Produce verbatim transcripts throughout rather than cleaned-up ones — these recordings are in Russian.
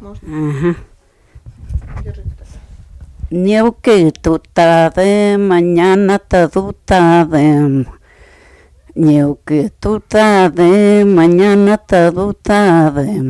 можно? Ага. Держите тогда. New que tu tarde, mañana todo tarde. New que tu tarde, mañana todo tarde.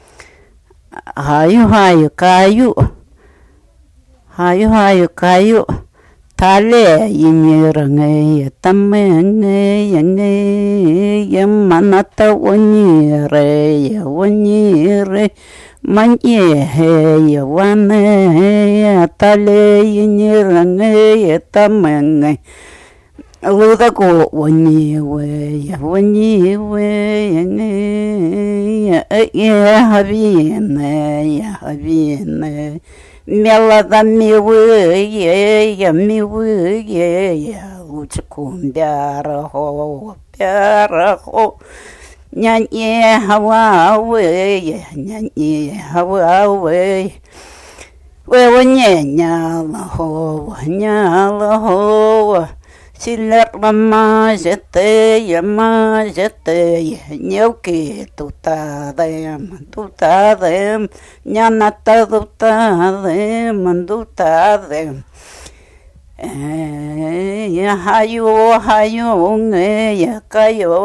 Hayu hayu kayu. Hayu hayu kayu. Tale yinyirange tamenge yange yamanata wanyire ya wanyire manye ya wane tale yinyirange tamenge luda ko wanyiwe ya wanyiwe yange ya habine ya habine Мелода милые, я милые, лучком бярахо, бярахо, няне хавауэ, няне хавауэ, вэвэ нянялахо, нялахо, силерма жете, ма жете, нелки тутадем, тутадем, няната тутадем, тутадем. Я хаю, хаю, я каю,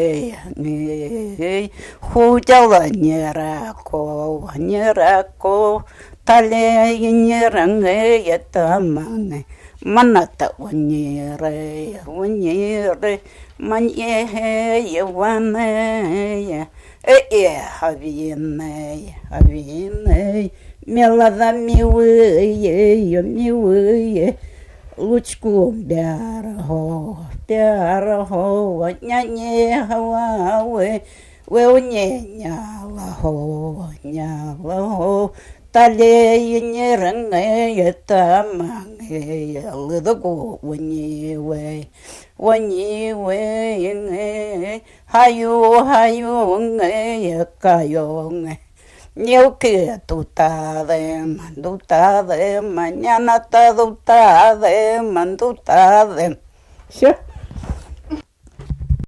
худела нерако, нерако, тале неранге, я тамане. Маната ваньере, ваньере, манье, ване, э, хавине, хавине, мелода милые, милые, лучку бярахо, бярахо, няне хавауэ, вэуне нялахо, нялахо, тале неранге, таманге, лыдаго ваньевэ, ваньевэ, хаю, хаю, каю, нелки тутадем, тутадем, маняна тутадем, тутадем. Все.